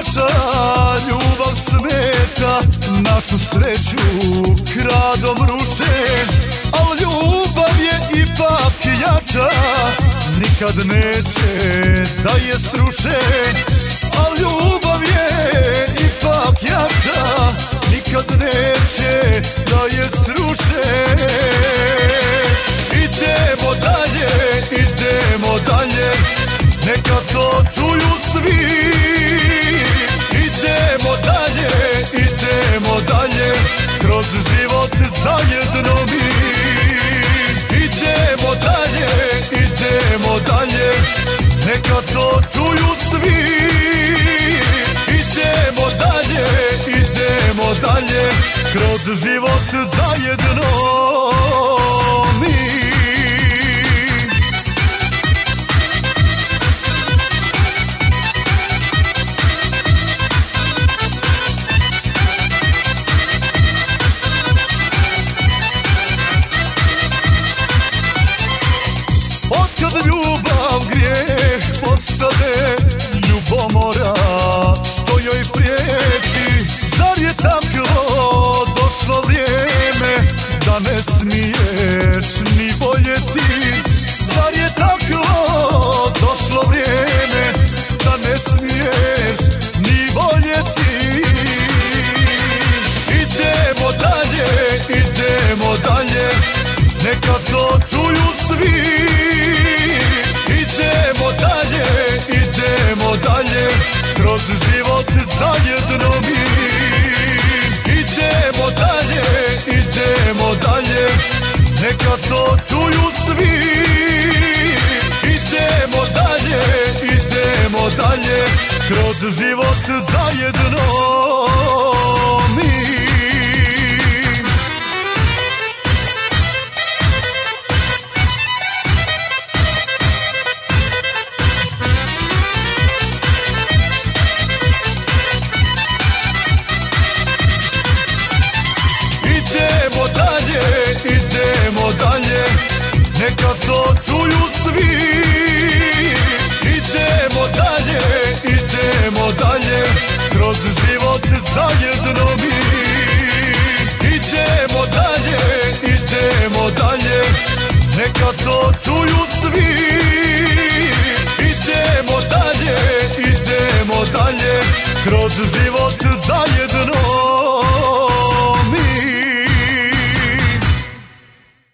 naša ljubav smeta, našu sreću kradom ruše, al ljubav je ipak jača, nikad neće da je sruše. Al ljubav je ipak jača, nikad neće da je sruše. Idemo dalje, neka to čuju svi. Idemo dalje, kroz život zajedno mi. Idemo dalje, neka to čuju svi. Idemo dalje, kroz život zajedno mi. Otkad ljubav grijeh postade, ljubomora što joj prijeti, zar je takvo došlo vrijeme da ne smiješ ni voljeti? Zar je takvo došlo vrijeme da ne smiješ ni voljeti? Idemo dalje, neka to čuju svi. Idemo dalje, kroz život zajedno mi. Idemo dalje, neka to čuju svi. Idemo dalje, kroz život zajedno mi. Idemo dalje, neka to čuju svi. Idemo dalje, kroz život zajedno mi. Idemo dalje, neka to čuju svi. Idemo dalje, kroz život